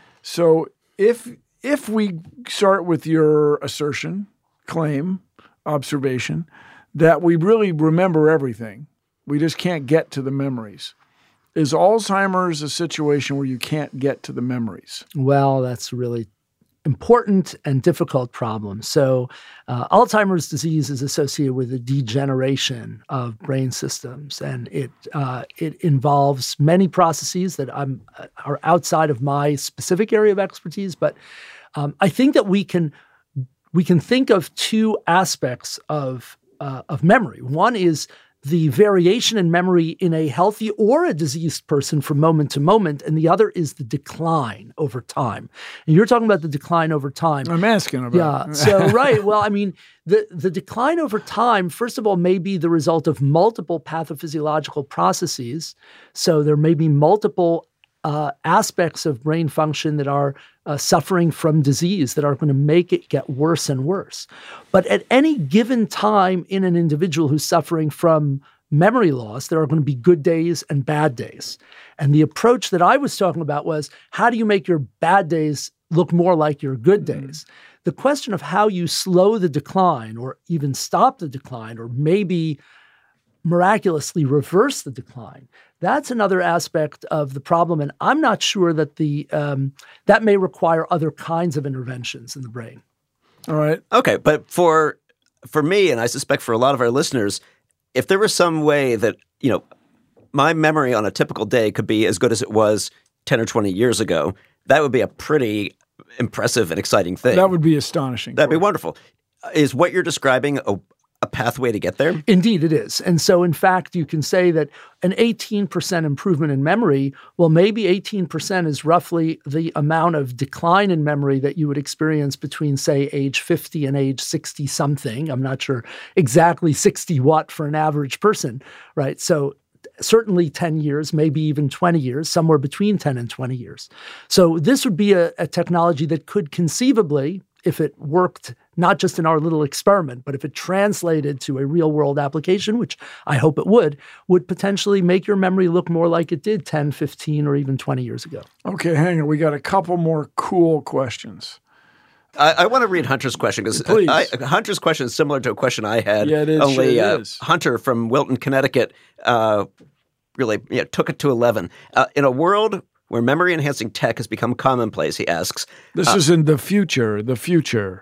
So if if we start with your assertion, claim, observation, that we really remember everything, we just can't get to the memories. Is Alzheimer's a situation where you can't get to the memories? Well, that's really important and difficult problem. So uh, Alzheimer's disease is associated with a degeneration of brain systems, and it uh, it involves many processes that I'm, uh, are outside of my specific area of expertise. But um, I think that we can we can think of two aspects of uh, of memory. One is the variation in memory in a healthy or a diseased person from moment to moment, and the other is the decline over time. And you're talking about the decline over time. I'm asking about Yeah, so right. Well, I mean, the, the decline over time, first of all, may be the result of multiple pathophysiological processes. So there may be multiple uh, aspects of brain function that are uh, suffering from disease that are going to make it get worse and worse. But at any given time in an individual who's suffering from memory loss, there are going to be good days and bad days. And the approach that I was talking about was, how do you make your bad days look more like your good days? Mm-hmm. The question of how you slow the decline or even stop the decline or maybe miraculously reverse the decline, that's another aspect of the problem. And I'm not sure that the um, that may require other kinds of interventions in the brain. All right. Okay. But for for me, and I suspect for a lot of our listeners, if there was some way that, you know, my memory on a typical day could be as good as it was ten or twenty years ago, that would be a pretty impressive and exciting thing. That would be astonishing. That'd be wonderful. Is what you're describing a a pathway to get there? Indeed, it is. And so, in fact, you can say that an eighteen percent improvement in memory, well, maybe eighteen percent is roughly the amount of decline in memory that you would experience between, say, age fifty and age sixty-something. I'm not sure exactly sixty what for an average person, right? So certainly ten years, maybe even twenty years, somewhere between ten and twenty years. So this would be a, a technology that could conceivably, if it worked not just in our little experiment, but if it translated to a real-world application, which I hope it would, would potentially make your memory look more like it did ten, fifteen, or even twenty years ago. Okay, hang on. We got a couple more cool questions. I, I want to read Hunter's question because Hunter's question is similar to a question I had. Yeah, it is. Only sure uh, it is. Hunter from Wilton, Connecticut, uh, really yeah, took it to eleven. Uh, in a world where memory-enhancing tech has become commonplace, he asks. This uh, is in the future, the future.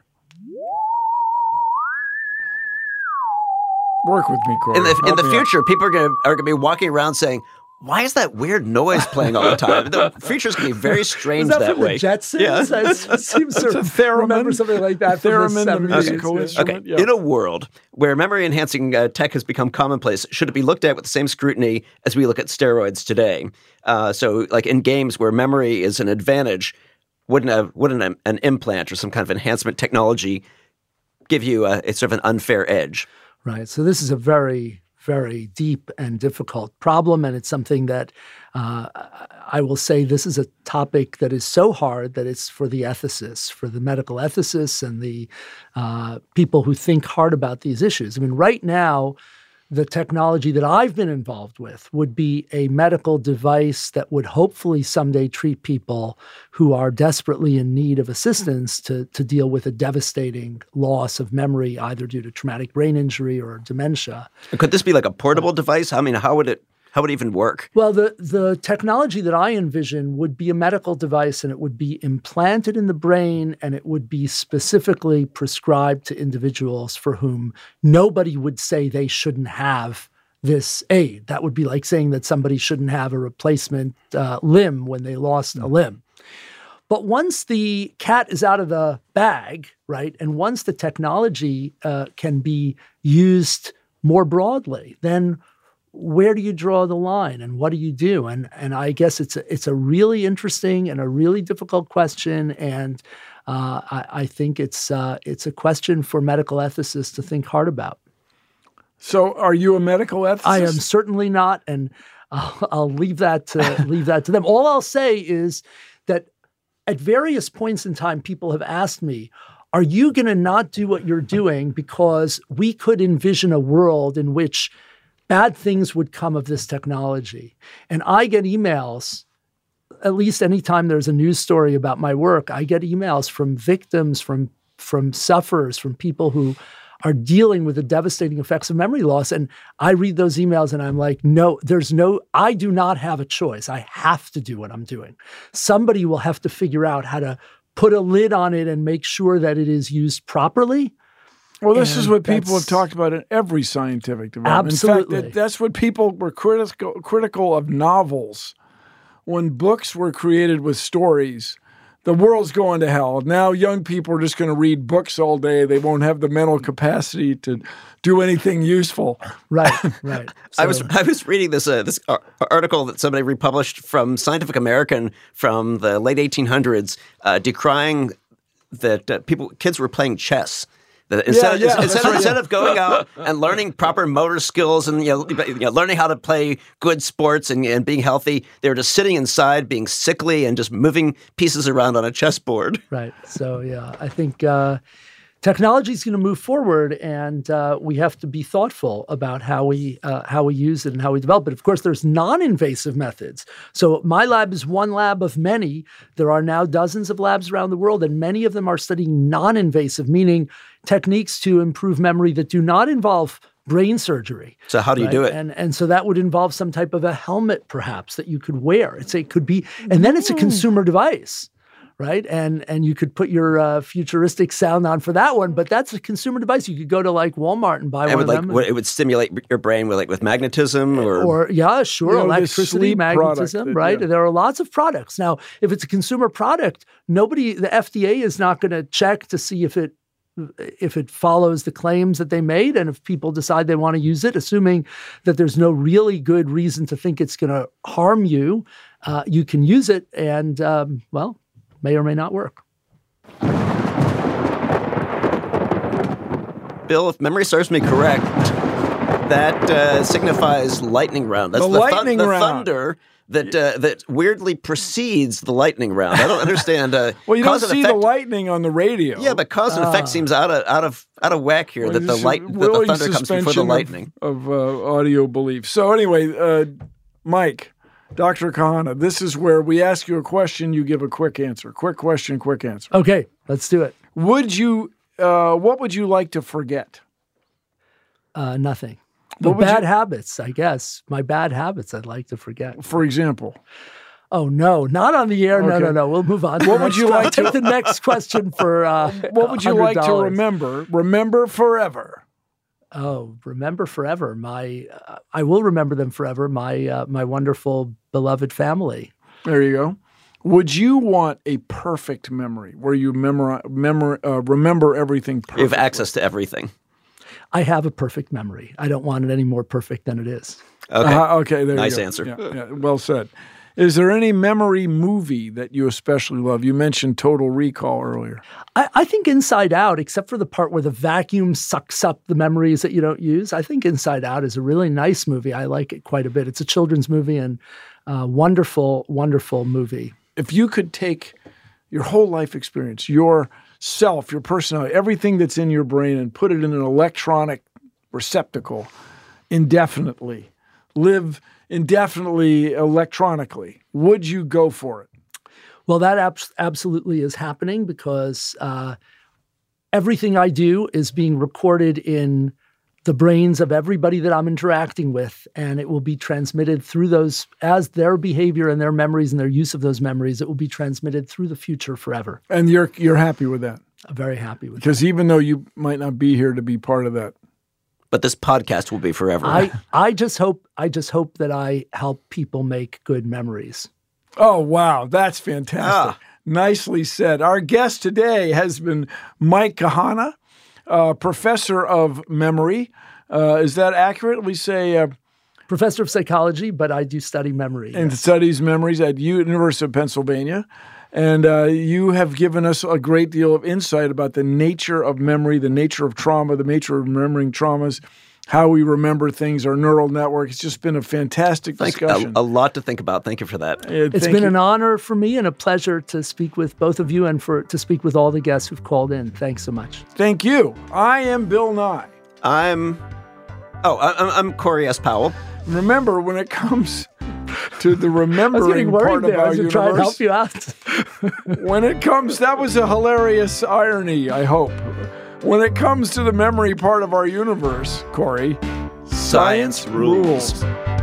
Work with me, Corey. In the, in the future, up. people are going are to be walking around saying, why is that weird noise playing all the time? The future's going to be very strange that, that from way. The Jetsons? Yeah. It seems to a theremin. remember something like that. Theremin, from the, the musical okay. instrument. Okay. Yeah. In a world where memory-enhancing uh, tech has become commonplace, should it be looked at with the same scrutiny as we look at steroids today? Uh, so, like in games where memory is an advantage, wouldn't a, wouldn't a, an implant or some kind of enhancement technology give you a, it's sort of an unfair edge? Right. So this is a very, very deep and difficult problem, and it's something that uh, I will say this is a topic that is so hard that it's for the ethicists, for the medical ethicists and the uh, people who think hard about these issues. I mean, right now, the technology that I've been involved with would be a medical device that would hopefully someday treat people who are desperately in need of assistance to, to deal with a devastating loss of memory, either due to traumatic brain injury or dementia. Could this be like a portable device? I mean, how would it how would it even work? Well, the, the technology that I envision would be a medical device, and it would be implanted in the brain, and it would be specifically prescribed to individuals for whom nobody would say they shouldn't have this aid. That would be like saying that somebody shouldn't have a replacement uh, limb when they lost a limb. But once the cat is out of the bag, right, and once the technology uh, can be used more broadly, then where do you draw the line, and what do you do? And and I guess it's a, it's a really interesting and a really difficult question, and uh, I, I think it's uh, it's a question for medical ethicists to think hard about. So, are you a medical ethicist? I am certainly not, and I'll, I'll leave that to leave that to them. All I'll say is that at various points in time, people have asked me, "Are you going to not do what you're doing because we could envision a world in which bad things would come of this technology?" And I get emails, at least anytime there's a news story about my work, I get emails from victims, from, from sufferers, from people who are dealing with the devastating effects of memory loss. And I read those emails and I'm like, no, there's no, I do not have a choice. I have to do what I'm doing. Somebody will have to figure out how to put a lid on it and make sure that it is used properly. Well, this and is what people have talked about in every scientific development. Absolutely. In fact, that, that's what people were critical critical of novels. When books were created with stories, the world's going to hell. Now young people are just going to read books all day. They won't have the mental capacity to do anything useful. Right, right. So, I was I was reading this uh, this article that somebody republished from Scientific American from the late eighteen hundreds, uh, decrying that uh, people kids were playing chess. That instead, yeah, yeah, instead, right. instead of going out and learning proper motor skills and you know, you know, learning how to play good sports and, and being healthy, they were just sitting inside, being sickly, and just moving pieces around on a chessboard. Right. So, yeah, I think uh, technology is going to move forward, and uh, we have to be thoughtful about how we uh, how we use it and how we develop it. Of course, there's non-invasive methods. So my lab is one lab of many. There are now dozens of labs around the world, and many of them are studying non-invasive, meaning techniques to improve memory that do not involve brain surgery. So how do you right? do it? And and so that would involve some type of a helmet, perhaps, that you could wear. It's it could be, and then it's a consumer device, right? And and you could put your uh, futuristic sound on for that one, but that's a consumer device. You could go to like Walmart and buy it one would of like them. what, it would stimulate your brain with like with magnetism or Or yeah, sure, You know, the electricity, sleep magnetism, product, right? yeah. There are lots of products. Now, if it's a consumer product, nobody, the F D A is not going to check to see if it if it follows the claims that they made, and if people decide they want to use it, assuming that there's no really good reason to think it's going to harm you, uh, you can use it, and um, well, may or may not work. Bill, if memory serves me correct, that uh, signifies lightning round. That's The the, lightning the round. thunder that uh, that weirdly precedes the lightning round. I don't understand. Uh, Well, you don't cause and see effect, the lightning on the radio. Yeah, but cause and effect Ah. seems out of out of out of whack here. Well, that the this is light, that the willing thunder comes before the suspension lightning. Of, of uh, audio belief. So anyway, uh, Mike, Doctor Kahana, this is where we ask you a question, you give a quick answer. Quick question, quick answer. Okay, let's do it. Would you? Uh, what would you like to forget? Uh, nothing. The What would bad you- habits, I guess. My bad habits I'd like to forget. For example, Oh, no, not on the air. No, Okay. no, no. We'll move on. to What the would next you one. like to- Take the next question for uh, what would you one hundred like to dollars. remember? Remember forever. Oh, remember forever. My, uh, I will remember them forever. My, uh, my wonderful, beloved family. There you go. Would you want a perfect memory where you memorize, memor, uh, remember everything perfectly? You have access to everything. I have a perfect memory. I don't want it any more perfect than it is. Okay. Uh, okay, there Nice you go. answer. Yeah, yeah, well said. Is there any memory movie that you especially love? You mentioned Total Recall earlier. I, I think Inside Out, except for the part where the vacuum sucks up the memories that you don't use, I think Inside Out is a really nice movie. I like it quite a bit. It's a children's movie and a wonderful, wonderful movie. If you could take your whole life experience, your self, your personality, everything that's in your brain and put it in an electronic receptacle indefinitely, live indefinitely electronically, would you go for it? Well, that abs- absolutely is happening because uh, everything I do is being recorded in the brains of everybody that I'm interacting with, and it will be transmitted through those, as their behavior and their memories and their use of those memories, it will be transmitted through the future forever. And you're you're happy with that? I'm very happy with because that. Because even though you might not be here to be part of that. But this podcast will be forever. I, I just hope I just hope that I help people make good memories. Oh, wow. That's fantastic. Ah. Nicely said. Our guest today has been Mike Kahana, uh, professor of memory. Uh, is that accurate? We say... Uh, professor of psychology, but I do study memory. And yes. studies memories at University of Pennsylvania. And uh, you have given us a great deal of insight about the nature of memory, the nature of trauma, the nature of remembering traumas, how we remember things, our neural network. It's just been a fantastic Thank, discussion. A, a lot to think about. Thank you for that. Uh, it's been you. an honor for me and a pleasure to speak with both of you and for to speak with all the guests who've called in. Thanks so much. Thank you. I am Bill Nye. I'm, oh, I'm, I'm Corey S. Powell. Remember, when it comes to the remembering I was getting worried part there. of our I was universe, trying to help you out. When it comes, that was a hilarious irony, I hope. When it comes to the memory part of our universe, Corey, science, science rules. rules.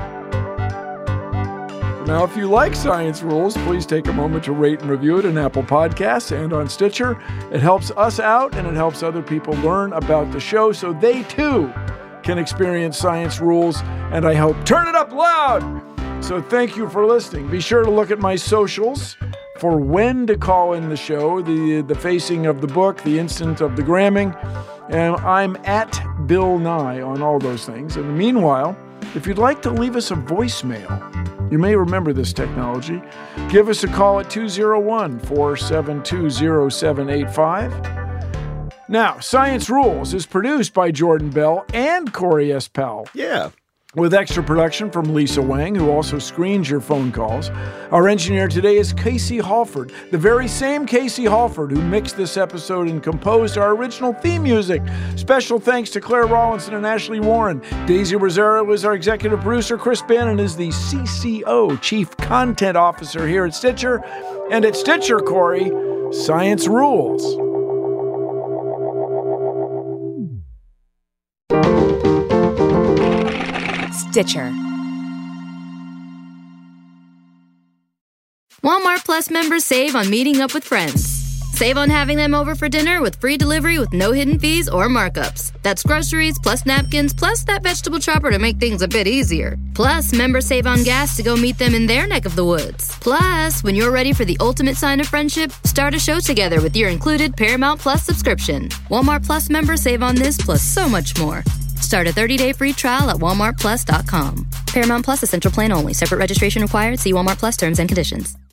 Now, if you like Science Rules, please take a moment to rate and review it in Apple Podcasts and on Stitcher. It helps us out and it helps other people learn about the show so they too can experience Science Rules, and I hope turn it up loud. So thank you for listening. Be sure to look at my socials for when to call in the show, the the facing of the book, the instant of the Gramming, and I'm at Bill Nye on all those things. And meanwhile, if you'd like to leave us a voicemail, you may remember this technology. Give us a call at two oh one, four seven two, oh seven eight five. Now, Science Rules is produced by Jordan Bell and Corey S. Powell. Yeah. With extra production from Lisa Wang, who also screens your phone calls. Our engineer today is Casey Halford, the very same Casey Halford who mixed this episode and composed our original theme music. Special thanks to Claire Rawlinson and Ashley Warren. Daisy Rosero was our executive producer. Chris Bannon is the C C O, Chief Content Officer here at Stitcher. And at Stitcher, Corey, Science Rules. Stitcher. Walmart Plus members save on meeting up with friends. Save on having them over for dinner with free delivery with no hidden fees or markups. That's groceries plus napkins plus that vegetable chopper to make things a bit easier. Plus, members save on gas to go meet them in their neck of the woods. Plus, when you're ready for the ultimate sign of friendship, start a show together with your included Paramount Plus subscription. Walmart Plus members save on this plus so much more. Start a thirty-day free trial at walmart plus dot com. Paramount Plus Essential Plan only. Separate registration required. See Walmart Plus terms and conditions.